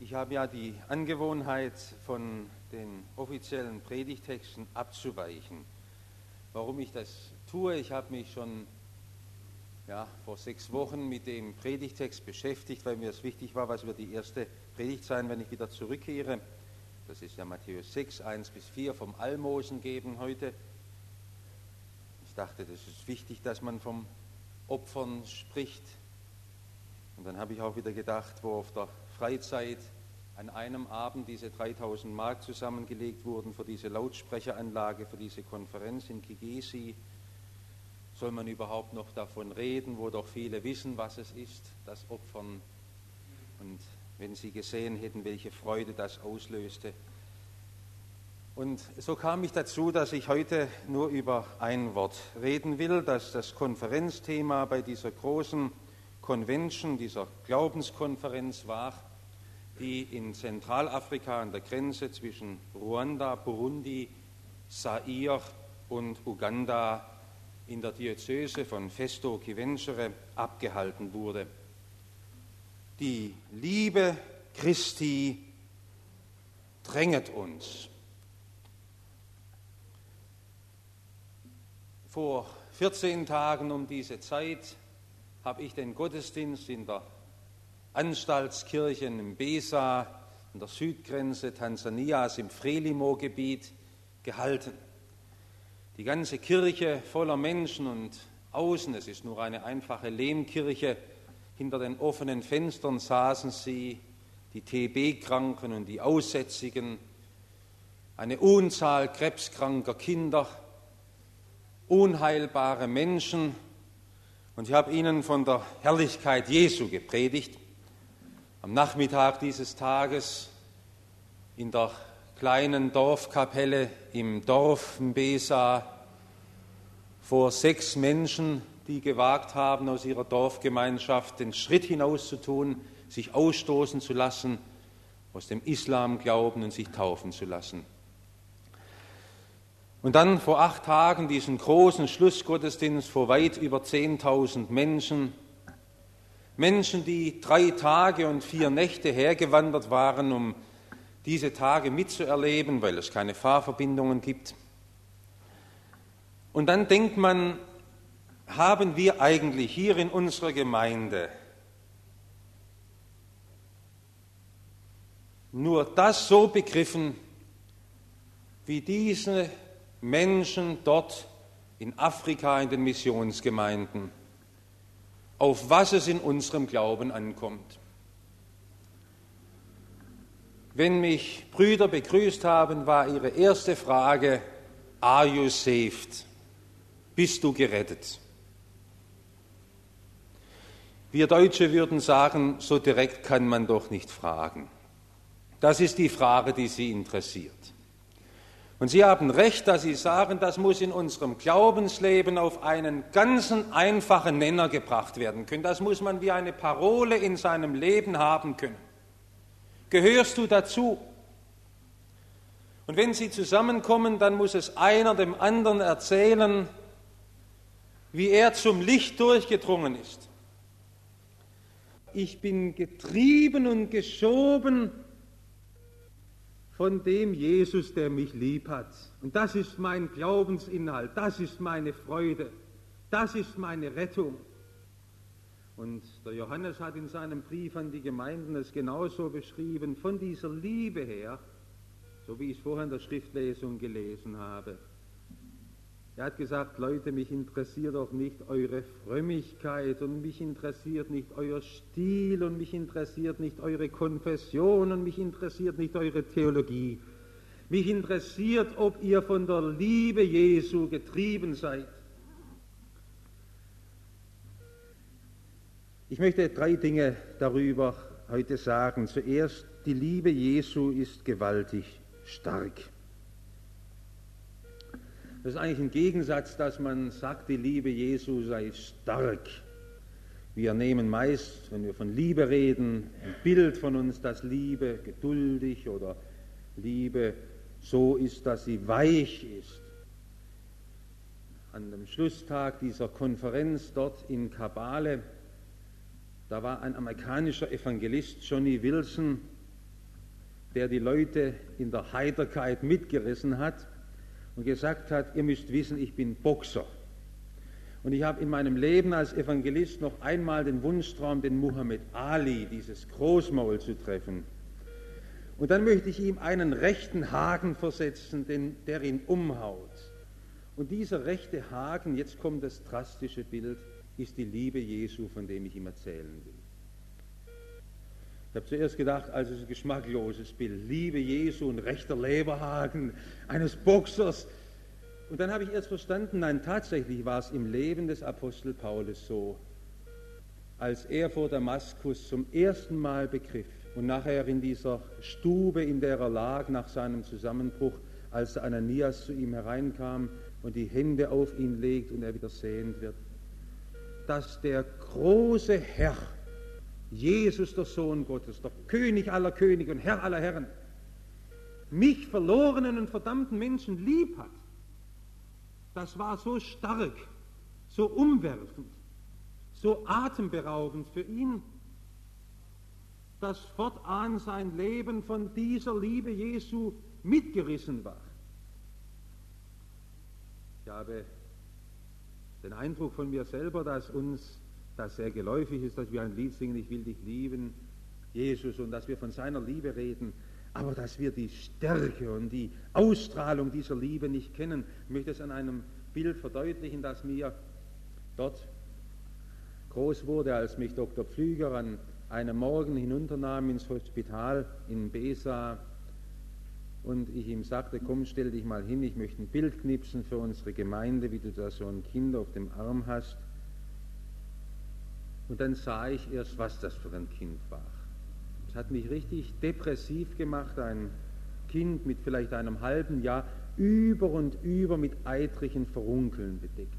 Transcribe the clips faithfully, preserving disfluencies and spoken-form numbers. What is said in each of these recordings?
Ich habe ja die Angewohnheit, von den offiziellen Predigttexten abzuweichen. Warum ich das tue, ich habe mich schon ja, vor sechs Wochen mit dem Predigtext beschäftigt, weil mir es wichtig war, was wird die erste Predigt sein, wenn ich wieder zurückkehre. Das ist ja Matthäus sechs, eins bis vier, vom Almosen geben heute. Ich dachte, das ist wichtig, dass man vom Opfern spricht. Und dann habe ich auch wieder gedacht, wo auf der Freizeit an einem Abend diese dreitausend Mark zusammengelegt wurden für diese Lautsprecheranlage, für diese Konferenz in Kigesi, soll man überhaupt noch davon reden, wo doch viele wissen, was es ist, das Opfern. Und wenn sie gesehen hätten, welche Freude das auslöste. Und so kam ich dazu, dass ich heute nur über ein Wort reden will, dass das Konferenzthema bei dieser großen Convention, dieser Glaubenskonferenz war, die in Zentralafrika an der Grenze zwischen Ruanda, Burundi, Zaire und Uganda in der Diözese von Festo Chivencheri abgehalten wurde. Die Liebe Christi dränget uns. Vor vierzehn Tagen um diese Zeit habe ich den Gottesdienst in der Anstaltskirche in Mbesa, an der Südgrenze Tansanias im Frelimo-Gebiet gehalten. Die ganze Kirche voller Menschen und außen, es ist nur eine einfache Lehmkirche, hinter den offenen Fenstern saßen sie, die T B-Kranken und die Aussätzigen, eine Unzahl krebskranker Kinder, unheilbare Menschen. Und ich habe ihnen von der Herrlichkeit Jesu gepredigt. Am Nachmittag dieses Tages in der kleinen Dorfkapelle im Dorf Mbesa vor sechs Menschen, die gewagt haben, aus ihrer Dorfgemeinschaft den Schritt hinauszutun, sich ausstoßen zu lassen, aus dem Islam glauben und sich taufen zu lassen. Und dann vor acht Tagen diesen großen Schlussgottesdienst vor weit über zehntausend Menschen, Menschen, die drei Tage und vier Nächte hergewandert waren, um diese Tage mitzuerleben, weil es keine Fahrverbindungen gibt. Und dann denkt man, haben wir eigentlich hier in unserer Gemeinde nur das so begriffen, wie diese Menschen dort in Afrika in den Missionsgemeinden, auf was es in unserem Glauben ankommt. Wenn mich Brüder begrüßt haben, war ihre erste Frage, are you saved? Bist du gerettet? Wir Deutsche würden sagen, so direkt kann man doch nicht fragen. Das ist die Frage, die Sie interessiert. Und Sie haben recht, dass Sie sagen, das muss in unserem Glaubensleben auf einen ganz einfachen Nenner gebracht werden können. Das muss man wie eine Parole in seinem Leben haben können. Gehörst du dazu? Und wenn Sie zusammenkommen, dann muss es einer dem anderen erzählen, wie er zum Licht durchgedrungen ist. Ich bin getrieben und geschoben von dem Jesus, der mich lieb hat. Und das ist mein Glaubensinhalt, das ist meine Freude, das ist meine Rettung. Und der Johannes hat in seinem Brief an die Gemeinden es genauso beschrieben, von dieser Liebe her, so wie ich es vorher in der Schriftlesung gelesen habe. Er hat gesagt, Leute, mich interessiert doch nicht eure Frömmigkeit und mich interessiert nicht euer Stil und mich interessiert nicht eure Konfession und mich interessiert nicht eure Theologie. Mich interessiert, ob ihr von der Liebe Jesu getrieben seid. Ich möchte drei Dinge darüber heute sagen. Zuerst, die Liebe Jesu ist gewaltig stark. Das ist eigentlich ein Gegensatz, dass man sagt, die Liebe Jesu sei stark. Wir nehmen meist, wenn wir von Liebe reden, ein Bild von uns, dass Liebe geduldig oder Liebe so ist, dass sie weich ist. An dem Schlusstag dieser Konferenz dort in Kabale, da war ein amerikanischer Evangelist, Johnny Wilson, der die Leute in der Heiterkeit mitgerissen hat und gesagt hat, ihr müsst wissen, ich bin Boxer. Und ich habe in meinem Leben als Evangelist noch einmal den Wunschtraum, den Muhammad Ali, dieses Großmaul, zu treffen. Und dann möchte ich ihm einen rechten Haken versetzen, den, der ihn umhaut. Und dieser rechte Haken, jetzt kommt das drastische Bild, ist die Liebe Jesu, von dem ich ihm erzählen will. Ich habe zuerst gedacht, also es ist ein geschmackloses Bild, Liebe Jesu und rechter Leberhaken eines Boxers. Und dann habe ich erst verstanden, nein, tatsächlich war es im Leben des Apostel Paulus so, als er vor Damaskus zum ersten Mal begriff und nachher in dieser Stube, in der er lag nach seinem Zusammenbruch, als Ananias zu ihm hereinkam und die Hände auf ihn legt und er wieder sehend wird, dass der große Herr, Jesus, der Sohn Gottes, der König aller Könige und Herr aller Herren, mich, verlorenen und verdammten Menschen, lieb hat. Das war so stark, so umwerfend, so atemberaubend für ihn, dass fortan sein Leben von dieser Liebe Jesu mitgerissen war. Ich habe den Eindruck von mir selber, dass uns das sehr geläufig ist, dass wir ein Lied singen, ich will dich lieben, Jesus, und dass wir von seiner Liebe reden, aber dass wir die Stärke und die Ausstrahlung dieser Liebe nicht kennen. Ich möchte es an einem Bild verdeutlichen, das mir dort groß wurde, als mich Doktor Pflüger an einem Morgen hinunternahm ins Hospital in Besa und ich ihm sagte, komm, stell dich mal hin, ich möchte ein Bild knipsen für unsere Gemeinde, wie du da so ein Kind auf dem Arm hast. Und dann sah ich erst, was das für ein Kind war. Es hat mich richtig depressiv gemacht, ein Kind mit vielleicht einem halben Jahr, über und über mit eitrigen Verunkeln bedeckt.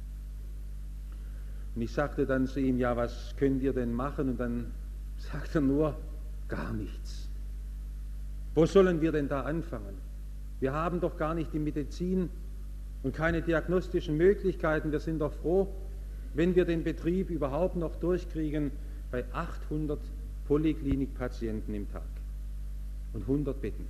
Und ich sagte dann zu ihm, ja, was könnt ihr denn machen? Und dann sagt er nur, gar nichts. Wo sollen wir denn da anfangen? Wir haben doch gar nicht die Medizin und keine diagnostischen Möglichkeiten. Wir sind doch froh, wenn wir den Betrieb überhaupt noch durchkriegen bei achthundert Poliklinikpatienten im Tag und hundert Betten.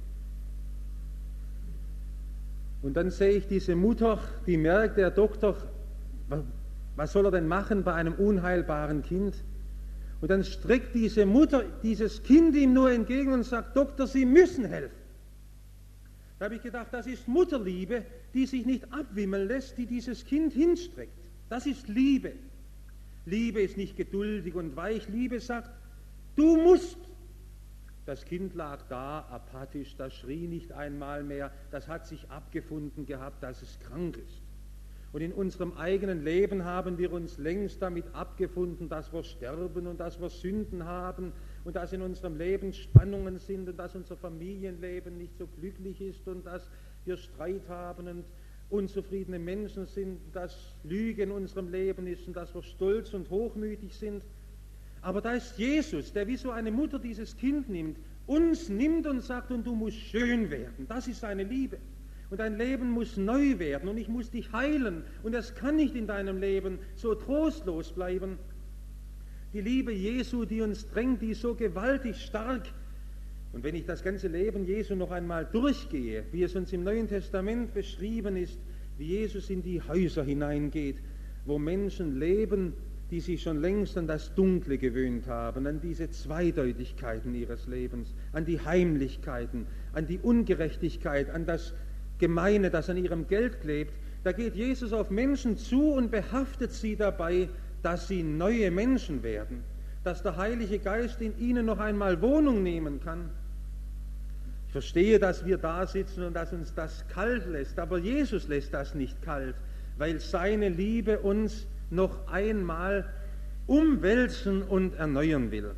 Und dann sehe ich diese Mutter, die merkt, der Doktor, was soll er denn machen bei einem unheilbaren Kind? Und dann streckt diese Mutter dieses Kind ihm nur entgegen und sagt, Doktor, Sie müssen helfen. Da habe ich gedacht, das ist Mutterliebe, die sich nicht abwimmeln lässt, die dieses Kind hinstreckt. Das ist Liebe. Liebe ist nicht geduldig und weich. Liebe sagt, du musst. Das Kind lag da, apathisch, das schrie nicht einmal mehr, das hat sich abgefunden gehabt, dass es krank ist. Und in unserem eigenen Leben haben wir uns längst damit abgefunden, dass wir sterben und dass wir Sünden haben und dass in unserem Leben Spannungen sind und dass unser Familienleben nicht so glücklich ist und dass wir Streit haben und unzufriedene Menschen sind, dass Lüge in unserem Leben ist und dass wir stolz und hochmütig sind. Aber da ist Jesus, der wie so eine Mutter dieses Kind nimmt, uns nimmt und sagt, und du musst schön werden. Das ist seine Liebe. Und dein Leben muss neu werden und ich muss dich heilen. Und das kann nicht in deinem Leben so trostlos bleiben. Die Liebe Jesu, die uns drängt, die ist so gewaltig stark. Und wenn ich das ganze Leben Jesu noch einmal durchgehe, wie es uns im Neuen Testament beschrieben ist, wie Jesus in die Häuser hineingeht, wo Menschen leben, die sich schon längst an das Dunkle gewöhnt haben, an diese Zweideutigkeiten ihres Lebens, an die Heimlichkeiten, an die Ungerechtigkeit, an das Gemeine, das an ihrem Geld klebt, da geht Jesus auf Menschen zu und behaftet sie dabei, dass sie neue Menschen werden, dass der Heilige Geist in ihnen noch einmal Wohnung nehmen kann. Ich verstehe, dass wir da sitzen und dass uns das kalt lässt, aber Jesus lässt das nicht kalt, weil seine Liebe uns noch einmal umwälzen und erneuern will.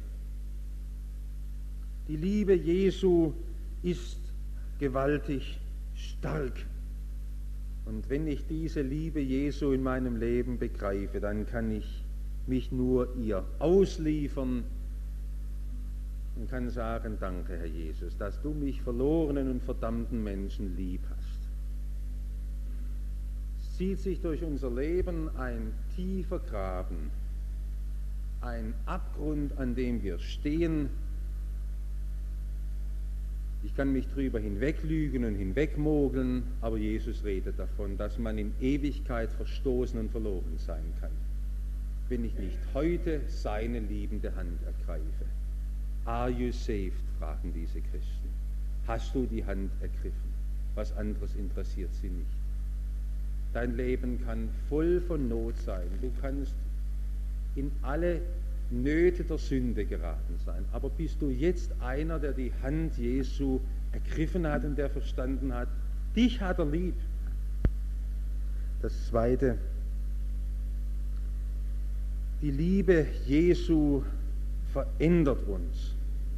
Die Liebe Jesu ist gewaltig stark. Und wenn ich diese Liebe Jesu in meinem Leben begreife, dann kann ich mich nur ihr ausliefern und kann sagen, danke, Herr Jesus, dass du mich verlorenen und verdammten Menschen lieb hast. Es zieht sich durch unser Leben ein tiefer Graben, ein Abgrund, an dem wir stehen. Ich kann mich drüber hinweglügen und hinwegmogeln, aber Jesus redet davon, dass man in Ewigkeit verstoßen und verloren sein kann, wenn ich nicht heute seine liebende Hand ergreife. Are you saved? Fragen diese Christen. Hast du die Hand ergriffen? Was anderes interessiert sie nicht. Dein Leben kann voll von Not sein. Du kannst in alle Nöte der Sünde geraten sein. Aber bist du jetzt einer, der die Hand Jesu ergriffen hat und der verstanden hat, dich hat er lieb? Das Zweite, die Liebe Jesu verändert uns.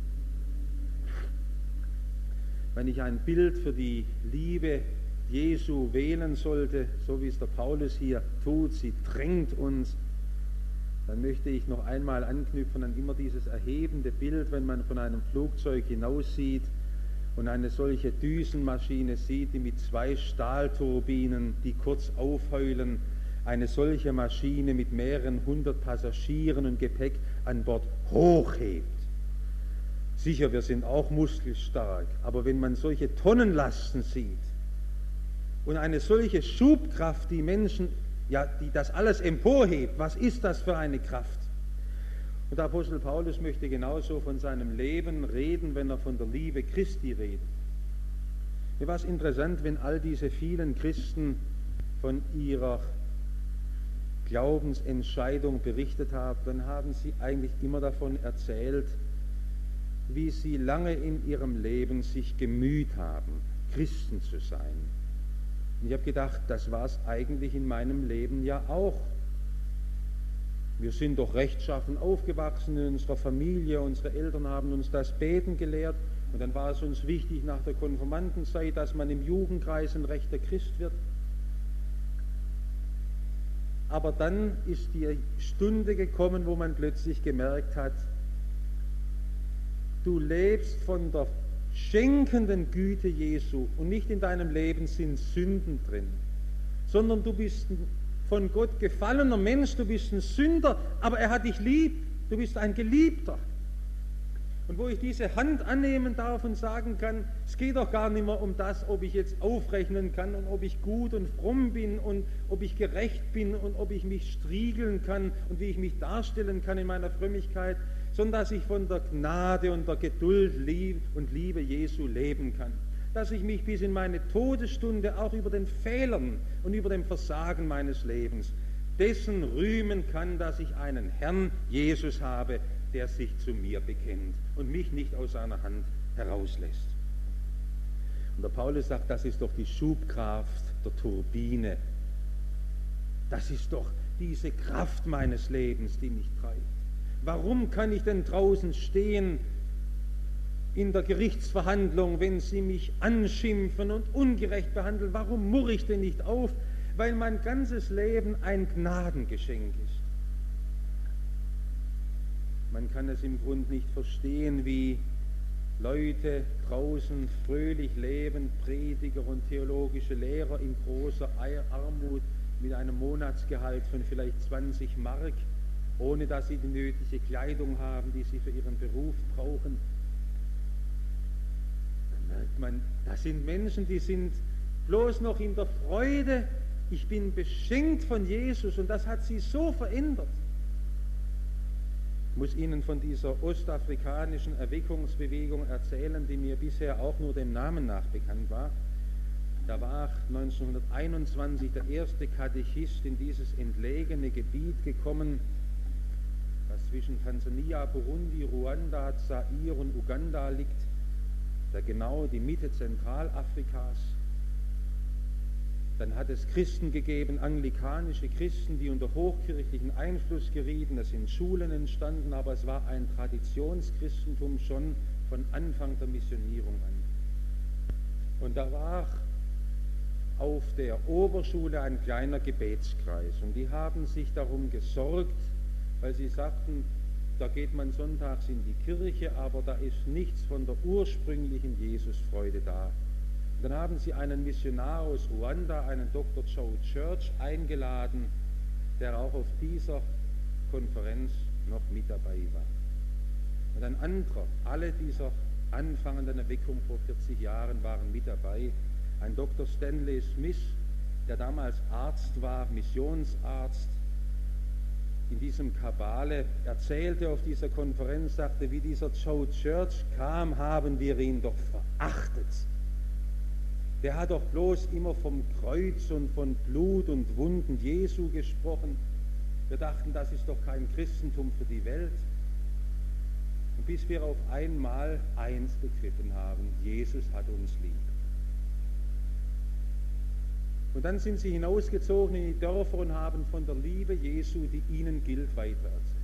Wenn ich ein Bild für die Liebe Jesu wählen sollte, so wie es der Paulus hier tut, sie drängt uns, dann möchte ich noch einmal anknüpfen an immer dieses erhebende Bild, wenn man von einem Flugzeug hinaussieht und eine solche Düsenmaschine sieht, die mit zwei Stahlturbinen, die kurz aufheulen, eine solche Maschine mit mehreren hundert Passagieren und Gepäck an Bord hochhebt. Sicher, wir sind auch muskelstark, aber wenn man solche Tonnenlasten sieht und eine solche Schubkraft, die Menschen, ja, die das alles emporhebt, was ist das für eine Kraft? Und der Apostel Paulus möchte genauso von seinem Leben reden, wenn er von der Liebe Christi redet. Mir war es interessant, wenn all diese vielen Christen von ihrer Glaubensentscheidung berichtet haben, dann haben sie eigentlich immer davon erzählt, wie sie lange in ihrem Leben sich gemüht haben, Christen zu sein. Und ich habe gedacht, das war es eigentlich in meinem Leben ja auch. Wir sind doch rechtschaffen aufgewachsen in unserer Familie, unsere Eltern haben uns das Beten gelehrt und dann war es uns wichtig nach der Konfirmandenzeit, dass man im Jugendkreis ein rechter Christ wird. Aber dann ist die Stunde gekommen, wo man plötzlich gemerkt hat, du lebst von der schenkenden Güte Jesu und nicht in deinem Leben sind Sünden drin, sondern du bist ein von Gott gefallener Mensch, du bist ein Sünder, aber er hat dich lieb, du bist ein Geliebter. Und wo ich diese Hand annehmen darf und sagen kann, es geht doch gar nicht mehr um das, ob ich jetzt aufrechnen kann und ob ich gut und fromm bin und ob ich gerecht bin und ob ich mich striegeln kann und wie ich mich darstellen kann in meiner Frömmigkeit, sondern dass ich von der Gnade und der Geduld und Liebe Jesu leben kann. Dass ich mich bis in meine Todesstunde auch über den Fehlern und über dem Versagen meines Lebens dessen rühmen kann, dass ich einen Herrn Jesus habe, der sich zu mir bekennt und mich nicht aus seiner Hand herauslässt. Und der Paulus sagt, das ist doch die Schubkraft der Turbine. Das ist doch diese Kraft meines Lebens, die mich treibt. Warum kann ich denn draußen stehen in der Gerichtsverhandlung, wenn sie mich anschimpfen und ungerecht behandeln? Warum murre ich denn nicht auf? Weil mein ganzes Leben ein Gnadengeschenk ist. Man kann es im Grunde nicht verstehen, wie Leute draußen fröhlich leben, Prediger und theologische Lehrer in großer Armut mit einem Monatsgehalt von vielleicht zwanzig Mark, ohne dass sie die nötige Kleidung haben, die sie für ihren Beruf brauchen. Dann merkt man, das sind Menschen, die sind bloß noch in der Freude, ich bin beschenkt von Jesus und das hat sie so verändert. Ich muss Ihnen von dieser ostafrikanischen Erweckungsbewegung erzählen, die mir bisher auch nur dem Namen nach bekannt war. Da war neunzehnhunderteinundzwanzig der erste Katechist in dieses entlegene Gebiet gekommen, das zwischen Tansania, Burundi, Ruanda, Zaire und Uganda liegt, da genau die Mitte Zentralafrikas. Dann hat es Christen gegeben, anglikanische Christen, die unter hochkirchlichen Einfluss gerieten. Es sind Schulen entstanden, aber es war ein Traditionschristentum schon von Anfang der Missionierung an. Und da war auf der Oberschule ein kleiner Gebetskreis und die haben sich darum gesorgt, weil sie sagten, da geht man sonntags in die Kirche, aber da ist nichts von der ursprünglichen Jesusfreude da. Dann haben sie einen Missionar aus Ruanda, einen Doktor Joe Church, eingeladen, der auch auf dieser Konferenz noch mit dabei war. Und ein anderer, alle dieser anfangenden Erweckung vor vierzig Jahren waren mit dabei. Ein Doktor Stanley Smith, der damals Arzt war, Missionsarzt, in diesem Kabale, erzählte auf dieser Konferenz, sagte, wie dieser Joe Church kam, haben wir ihn doch verachtet. Der hat doch bloß immer vom Kreuz und von Blut und Wunden Jesu gesprochen. Wir dachten, das ist doch kein Christentum für die Welt. Und bis wir auf einmal eins begriffen haben, Jesus hat uns lieb. Und dann sind sie hinausgezogen in die Dörfer und haben von der Liebe Jesu, die ihnen gilt, weitererzählt.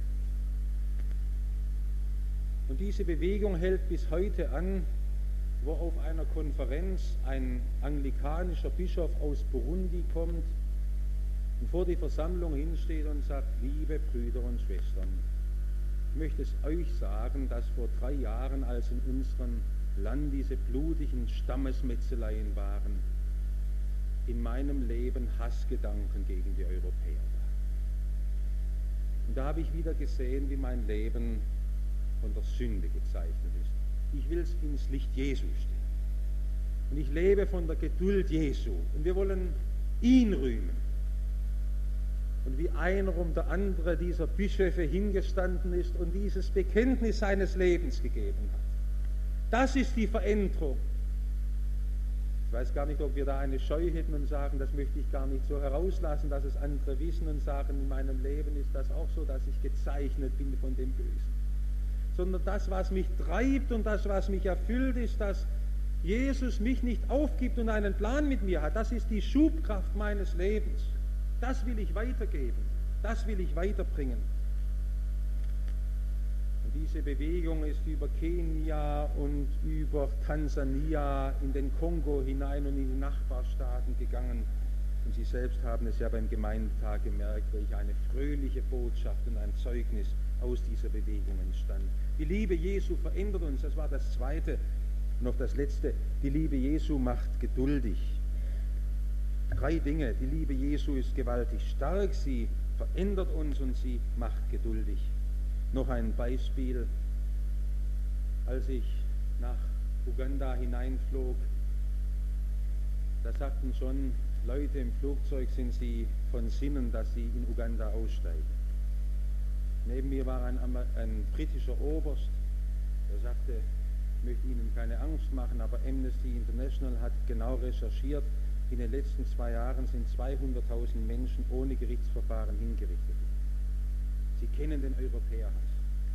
Und diese Bewegung hält bis heute an, wo auf einer Konferenz ein anglikanischer Bischof aus Burundi kommt und vor die Versammlung hinsteht und sagt, liebe Brüder und Schwestern, ich möchte es euch sagen, dass vor drei Jahren, als in unserem Land diese blutigen Stammesmetzeleien waren, in meinem Leben Hassgedanken gegen die Europäer waren. Und da habe ich wieder gesehen, wie mein Leben von der Sünde gezeichnet ist. Ich will es ins Licht Jesu stellen. Und ich lebe von der Geduld Jesu. Und wir wollen ihn rühmen. Und wie einer um der andere dieser Bischöfe hingestanden ist und dieses Bekenntnis seines Lebens gegeben hat. Das ist die Veränderung. Ich weiß gar nicht, ob wir da eine Scheu hätten und sagen, das möchte ich gar nicht so herauslassen, dass es andere wissen und sagen, in meinem Leben ist das auch so, dass ich gezeichnet bin von dem Bösen. Sondern das, was mich treibt und das, was mich erfüllt, ist, dass Jesus mich nicht aufgibt und einen Plan mit mir hat. Das ist die Schubkraft meines Lebens. Das will ich weitergeben. Das will ich weiterbringen. Und diese Bewegung ist über Kenia und über Tansania in den Kongo hinein und in die Nachbarstaaten gegangen. Und Sie selbst haben es ja beim Gemeindetag gemerkt, welch eine fröhliche Botschaft und ein Zeugnis aus dieser Bewegung entstand. Die Liebe Jesu verändert uns, das war das Zweite. Und noch das Letzte, die Liebe Jesu macht geduldig. Drei Dinge, die Liebe Jesu ist gewaltig stark, sie verändert uns und sie macht geduldig. Noch ein Beispiel, als ich nach Uganda hineinflog, da sagten schon Leute im Flugzeug, sind sie von Sinnen, dass sie in Uganda aussteigen. Neben mir war ein, ein britischer Oberst, der sagte, ich möchte Ihnen keine Angst machen, aber Amnesty International hat genau recherchiert, in den letzten zwei Jahren sind zweihunderttausend Menschen ohne Gerichtsverfahren hingerichtet worden. Sie kennen den Europäerhass.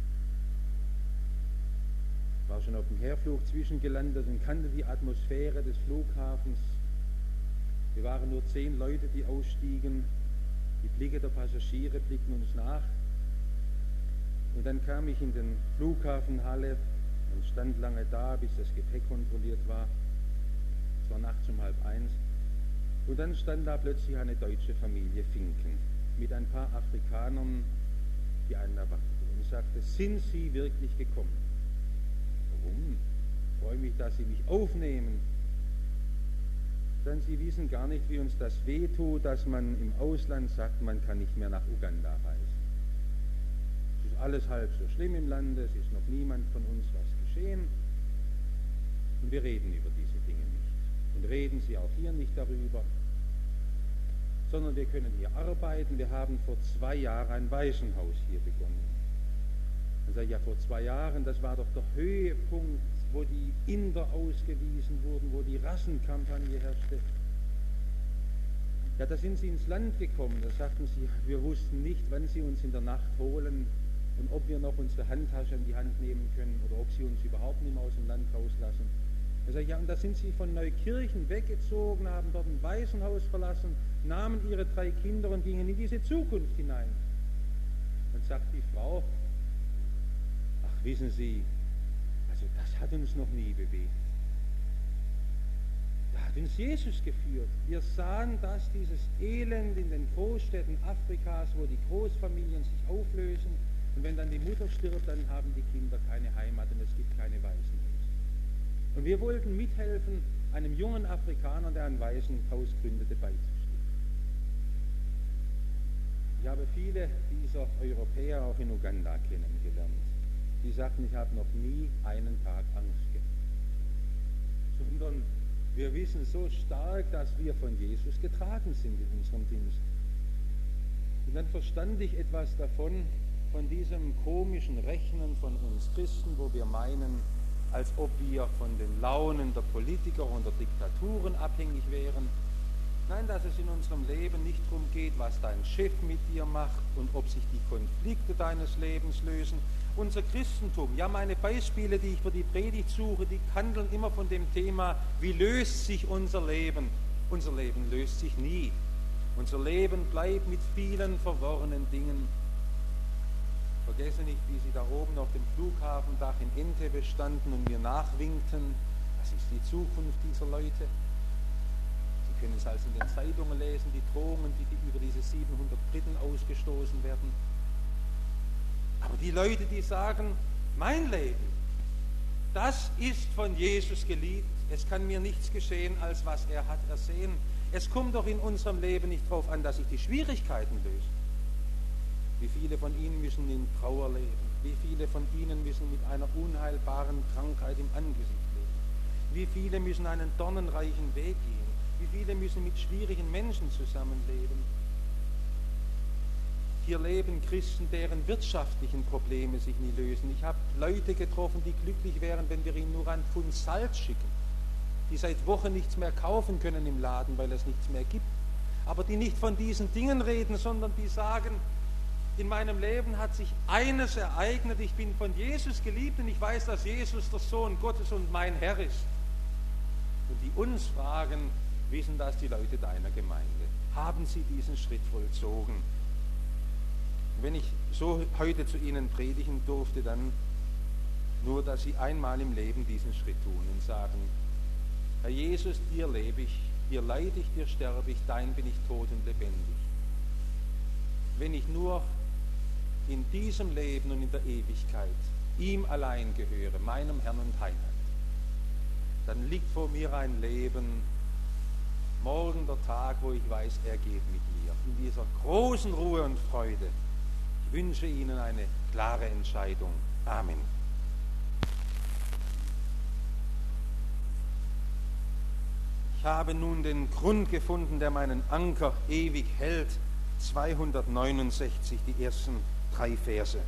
Ich war schon auf dem Herflug zwischengelandet und kannte die Atmosphäre des Flughafens. Wir waren nur zehn Leute, die ausstiegen. Die Blicke der Passagiere blickten uns nach. Und dann kam ich in den Flughafenhalle und stand lange da, bis das Gepäck kontrolliert war. Es war nachts um halb eins. Und dann stand da plötzlich eine deutsche Familie Finken mit ein paar Afrikanern, die einen erwarteten. Und ich sagte, sind Sie wirklich gekommen? Warum? Ich freue mich, dass Sie mich aufnehmen. Denn Sie wissen gar nicht, wie uns das wehtut, dass man im Ausland sagt, man kann nicht mehr nach Uganda reisen. Es ist alles halb so schlimm im Lande, es ist noch niemand von uns was geschehen. Und wir reden über diese Dinge nicht. Und reden Sie auch hier nicht darüber, sondern wir können hier arbeiten. Wir haben vor zwei Jahren ein Waisenhaus hier begonnen. Dann sage ich, ja, vor zwei Jahren, das war doch der Höhepunkt, wo die Inder ausgewiesen wurden, wo die Rassenkampagne herrschte. Ja, da sind Sie ins Land gekommen. Da sagten Sie, wir wussten nicht, wann Sie uns in der Nacht holen und ob wir noch unsere Handtasche in die Hand nehmen können oder ob Sie uns überhaupt nicht mehr aus dem Land rauslassen. Er sagt, ja, und da sind Sie von Neukirchen weggezogen, haben dort ein Waisenhaus verlassen, nahmen Ihre drei Kinder und gingen in diese Zukunft hinein. Dann sagt die Frau, ach, wissen Sie, also das hat uns noch nie bewegt. Da hat uns Jesus geführt. Wir sahen, dass dieses Elend in den Großstädten Afrikas, wo die Großfamilien sich auflösen, und wenn dann die Mutter stirbt, dann haben die Kinder keine Heimat und es gibt keine Waisenhäuser. Und wir wollten mithelfen, einem jungen Afrikaner, der ein Waisenhaus gründete, beizustehen. Ich habe viele dieser Europäer auch in Uganda kennengelernt. Die sagten, ich habe noch nie einen Tag Angst gehabt. Wir wissen so stark, dass wir von Jesus getragen sind in unserem Dienst. Und dann verstand ich etwas davon, von diesem komischen Rechnen von uns Christen, wo wir meinen, als ob wir von den Launen der Politiker und der Diktaturen abhängig wären. Nein, dass es in unserem Leben nicht darum geht, was dein Chef mit dir macht und ob sich die Konflikte deines Lebens lösen. Unser Christentum, ja, meine Beispiele, die ich für die Predigt suche, die handeln immer von dem Thema, wie löst sich unser Leben? Unser Leben löst sich nie. Unser Leben bleibt mit vielen verworrenen Dingen. Vergesse nicht, wie Sie da oben auf dem Flughafendach in Entebbe standen und mir nachwinkten. Das ist die Zukunft dieser Leute. Sie können es also in den Zeitungen lesen, die Drohungen, die, die über diese siebenhundert Briten ausgestoßen werden. Aber die Leute, die sagen, mein Leben, das ist von Jesus geliebt. Es kann mir nichts geschehen, als was er hat ersehen. Es kommt doch in unserem Leben nicht darauf an, dass sich die Schwierigkeiten lösen. Wie viele von Ihnen müssen in Trauer leben? Wie viele von Ihnen müssen mit einer unheilbaren Krankheit im Angesicht leben? Wie viele müssen einen dornenreichen Weg gehen? Wie viele müssen mit schwierigen Menschen zusammenleben? Hier leben Christen, deren wirtschaftlichen Probleme sich nie lösen. Ich habe Leute getroffen, die glücklich wären, wenn wir ihnen nur ein Pfund Salz schicken, die seit Wochen nichts mehr kaufen können im Laden, weil es nichts mehr gibt. Aber die nicht von diesen Dingen reden, sondern die sagen, in meinem Leben hat sich eines ereignet, ich bin von Jesus geliebt und ich weiß, dass Jesus der Sohn Gottes und mein Herr ist. Und die uns fragen, wissen das die Leute deiner Gemeinde? Haben sie diesen Schritt vollzogen? Wenn ich so heute zu Ihnen predigen durfte, dann nur, dass Sie einmal im Leben diesen Schritt tun und sagen, Herr Jesus, dir lebe ich, dir leide ich, dir sterbe ich, dein bin ich tot und lebendig. Wenn ich nur in diesem Leben und in der Ewigkeit ihm allein gehöre, meinem Herrn und Heiland, dann liegt vor mir ein Leben, morgen der Tag, wo ich weiß, er geht mit mir, in dieser großen Ruhe und Freude. Ich wünsche Ihnen eine klare Entscheidung. Amen. Ich habe nun den Grund gefunden, der meinen Anker ewig hält. zweihundertneunundsechzig, die ersten drei Verse.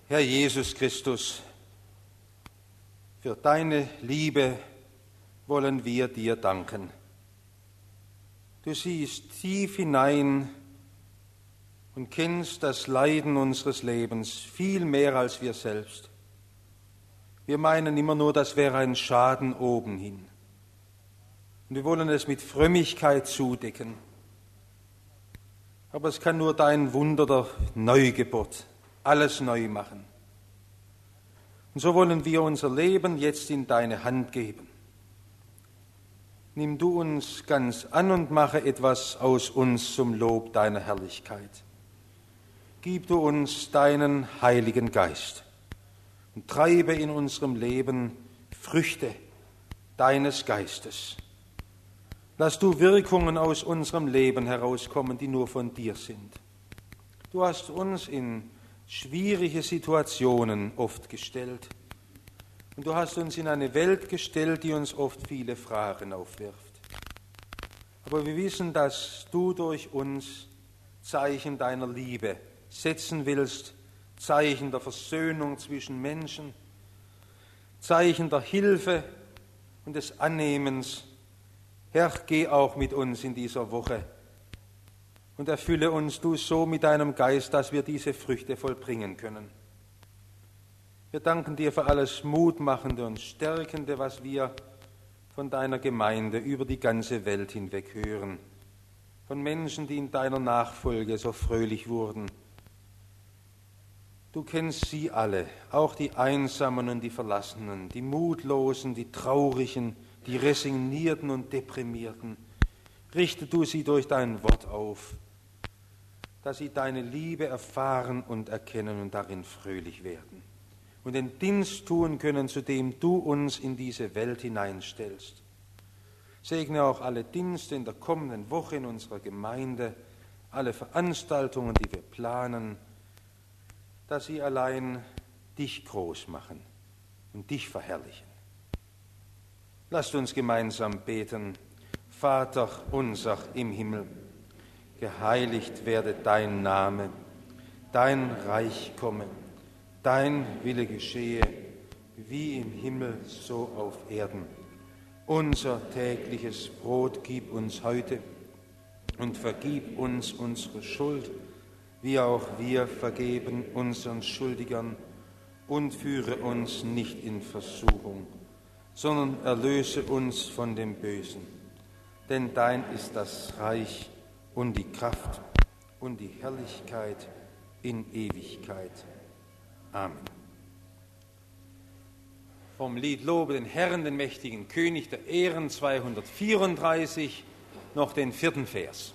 Herr Jesus Christus, für deine Liebe wollen wir dir danken. Du siehst tief hinein und kennst das Leiden unseres Lebens viel mehr als wir selbst. Wir meinen immer nur, das wäre ein Schaden obenhin. Und wir wollen es mit Frömmigkeit zudecken. Aber es kann nur dein Wunder der Neugeburt alles neu machen. Und so wollen wir unser Leben jetzt in deine Hand geben. Nimm du uns ganz an und mache etwas aus uns zum Lob deiner Herrlichkeit. Gib du uns deinen Heiligen Geist und treibe in unserem Leben Früchte deines Geistes. Lass du Wirkungen aus unserem Leben herauskommen, die nur von dir sind. Du hast uns in schwierige Situationen oft gestellt. Und du hast uns in eine Welt gestellt, die uns oft viele Fragen aufwirft. Aber wir wissen, dass du durch uns Zeichen deiner Liebe setzen willst, Zeichen der Versöhnung zwischen Menschen, Zeichen der Hilfe und des Annehmens. Herr, geh auch mit uns in dieser Woche und erfülle uns du so mit deinem Geist, dass wir diese Früchte vollbringen können. Wir danken dir für alles Mutmachende und Stärkende, was wir von deiner Gemeinde über die ganze Welt hinweg hören, von Menschen, die in deiner Nachfolge so fröhlich wurden. Du kennst sie alle, auch die Einsamen und die Verlassenen, die Mutlosen, die Traurigen, die Resignierten und Deprimierten. Richte du sie durch dein Wort auf, dass sie deine Liebe erfahren und erkennen und darin fröhlich werden und den Dienst tun können, zu dem du uns in diese Welt hineinstellst. Segne auch alle Dienste in der kommenden Woche in unserer Gemeinde, alle Veranstaltungen, die wir planen, dass sie allein dich groß machen und dich verherrlichen. Lasst uns gemeinsam beten. Vater unser im Himmel, geheiligt werde dein Name, dein Reich komme, dein Wille geschehe, wie im Himmel so auf Erden. Unser tägliches Brot gib uns heute und vergib uns unsere Schuld, wie auch wir vergeben unseren Schuldigern, und führe uns nicht in Versuchung, sondern erlöse uns von dem Bösen. Denn dein ist das Reich und die Kraft und die Herrlichkeit in Ewigkeit. Amen. Vom Lied Lobe den Herrn, den mächtigen König der Ehren, zweihundertvierunddreißig, noch den vierten Vers.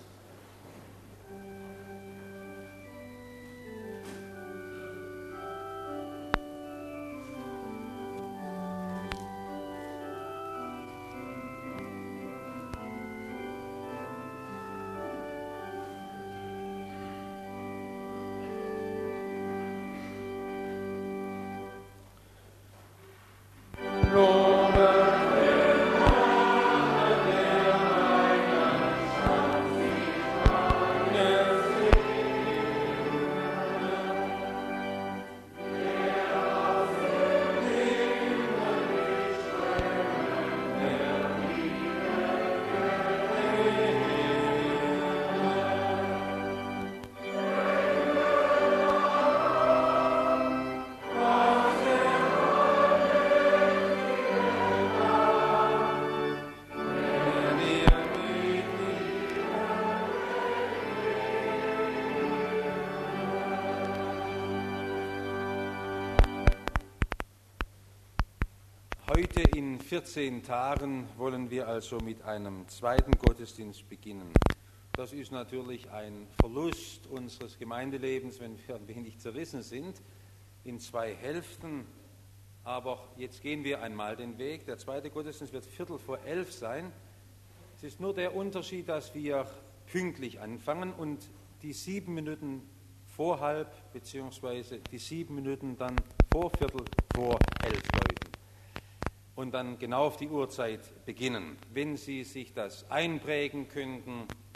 Heute in vierzehn Tagen wollen wir also mit einem zweiten Gottesdienst beginnen. Das ist natürlich ein Verlust unseres Gemeindelebens, wenn wir ein wenig zerrissen sind, in zwei Hälften. Aber jetzt gehen wir einmal den Weg. Der zweite Gottesdienst wird Viertel vor elf sein. Es ist nur der Unterschied, dass wir pünktlich anfangen und die sieben Minuten vor halb, beziehungsweise die sieben Minuten dann vor Viertel vor elf läuten. Und dann genau auf die Uhrzeit beginnen. Wenn Sie sich das einprägen könnten,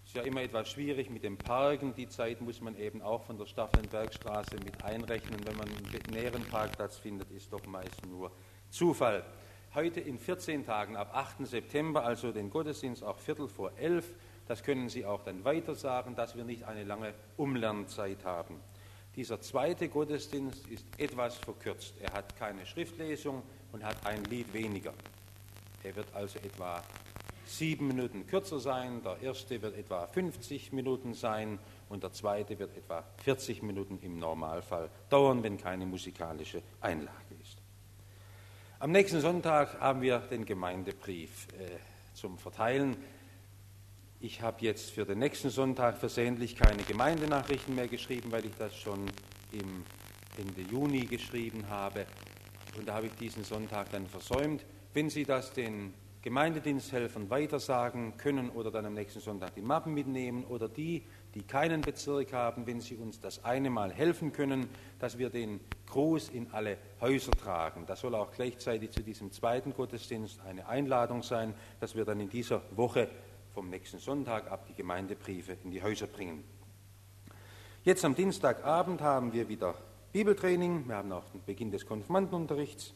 Ist ja immer etwas schwierig mit dem Parken. Die Zeit muss man eben auch von der Staffelnbergstraße mit einrechnen. Wenn man einen näheren Parkplatz findet, ist doch meist nur Zufall. Heute in vierzehn Tagen, ab achten September, also den Gottesdienst auch Viertel vor elf. Das können Sie auch dann weiter sagen, dass wir nicht eine lange Umlernzeit haben. Dieser zweite Gottesdienst ist etwas verkürzt. Er hat keine Schriftlesung und hat ein Lied weniger. Er wird also etwa sieben Minuten kürzer sein. Der erste wird etwa fünfzig Minuten sein und der zweite wird etwa vierzig Minuten im Normalfall dauern, wenn keine musikalische Einlage ist. Am nächsten Sonntag haben wir den Gemeindebrief äh, zum Verteilen. Ich habe jetzt für den nächsten Sonntag versehentlich keine Gemeindenachrichten mehr geschrieben, weil ich das schon im Ende Juni geschrieben habe. Und da habe ich diesen Sonntag dann versäumt. Wenn Sie das den Gemeindediensthelfern weitersagen können oder dann am nächsten Sonntag die Mappen mitnehmen oder die, die keinen Bezirk haben, wenn Sie uns das eine Mal helfen können, dass wir den Gruß in alle Häuser tragen. Das soll auch gleichzeitig zu diesem zweiten Gottesdienst eine Einladung sein, dass wir dann in dieser Woche vom nächsten Sonntag ab die Gemeindebriefe in die Häuser bringen. Jetzt am Dienstagabend haben wir wieder Bibeltraining. Wir haben auch den Beginn des Konfirmandenunterrichts.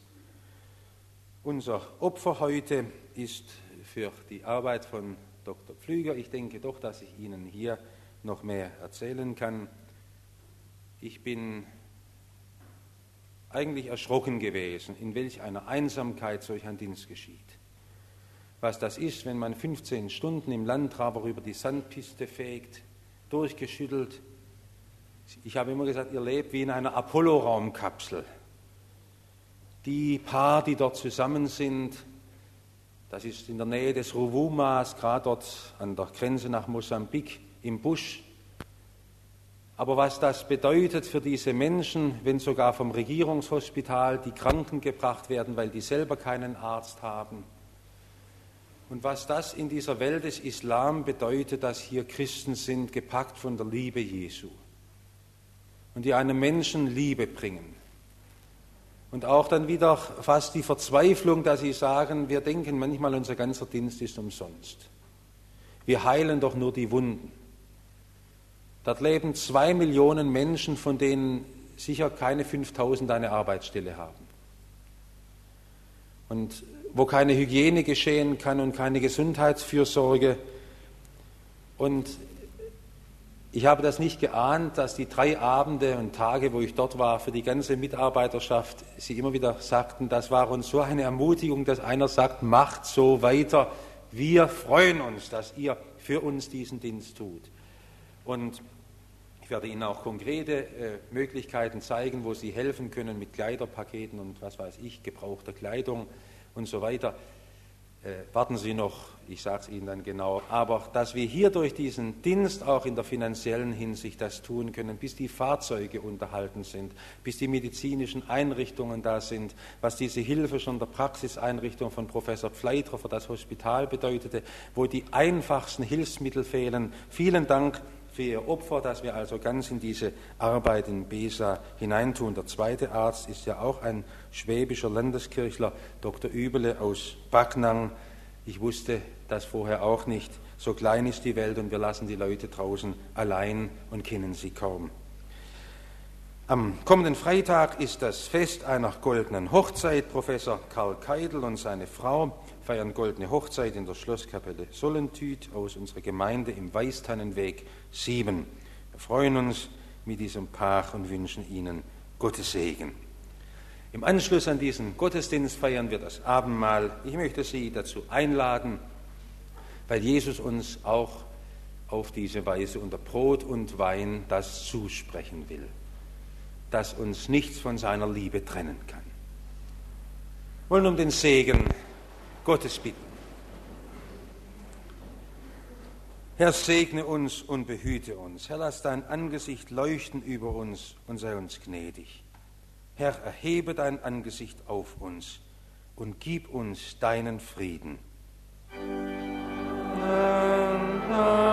Unser Opfer heute ist für die Arbeit von Doktor Pflüger. Ich denke doch, dass ich Ihnen hier noch mehr erzählen kann. Ich bin eigentlich erschrocken gewesen, in welch einer Einsamkeit solch ein Dienst geschieht. Was das ist, wenn man fünfzehn Stunden im Landtraber über die Sandpiste fegt, durchgeschüttelt. Ich habe immer gesagt, ihr lebt wie in einer Apollo-Raumkapsel. Die paar, die dort zusammen sind, das ist in der Nähe des Ruvumas, gerade dort an der Grenze nach Mosambik im Busch. Aber was das bedeutet für diese Menschen, wenn sogar vom Regierungshospital die Kranken gebracht werden, weil die selber keinen Arzt haben. Und was das in dieser Welt des Islam bedeutet, dass hier Christen sind, gepackt von der Liebe Jesu. Und die einem Menschen Liebe bringen. Und auch dann wieder fast die Verzweiflung, dass sie sagen, wir denken manchmal, unser ganzer Dienst ist umsonst. Wir heilen doch nur die Wunden. Dort leben zwei Millionen Menschen, von denen sicher keine fünftausend eine Arbeitsstelle haben. Und wo keine Hygiene geschehen kann und keine Gesundheitsfürsorge. Und ich habe das nicht geahnt, dass die drei Abende und Tage, wo ich dort war, für die ganze Mitarbeiterschaft, sie immer wieder sagten, das war uns so eine Ermutigung, dass einer sagt, macht so weiter, wir freuen uns, dass ihr für uns diesen Dienst tut. Und ich werde Ihnen auch konkrete äh, Möglichkeiten zeigen, wo Sie helfen können mit Kleiderpaketen und was weiß ich, gebrauchter Kleidung und so weiter. Äh, warten Sie noch, ich sage es Ihnen dann genau. Aber dass wir hier durch diesen Dienst auch in der finanziellen Hinsicht das tun können, bis die Fahrzeuge unterhalten sind, bis die medizinischen Einrichtungen da sind, was diese Hilfe schon der Praxiseinrichtung von Professor Pfleiter für das Hospital bedeutete, wo die einfachsten Hilfsmittel fehlen. Vielen Dank für Ihr Opfer, dass wir also ganz in diese Arbeit in Besa hineintun. Der zweite Arzt ist ja auch ein schwäbischer Landeskirchler, Doktor Übele aus Backnang. Ich wusste das vorher auch nicht. So klein ist die Welt und wir lassen die Leute draußen allein und kennen sie kaum. Am kommenden Freitag ist das Fest einer goldenen Hochzeit. Professor Karl Keidel und seine Frau feiern goldene Hochzeit in der Schlosskapelle Sollentüt aus unserer Gemeinde im Weißtannenweg sieben. Wir freuen uns mit diesem Paar und wünschen Ihnen Gottes Segen. Im Anschluss an diesen Gottesdienst feiern wir das Abendmahl. Ich möchte Sie dazu einladen, weil Jesus uns auch auf diese Weise unter Brot und Wein das zusprechen will, dass uns nichts von seiner Liebe trennen kann. Wir wollen um den Segen Gottes bitten. Herr, segne uns und behüte uns. Herr, lass dein Angesicht leuchten über uns und sei uns gnädig. Herr, erhebe dein Angesicht auf uns und gib uns deinen Frieden. Amen.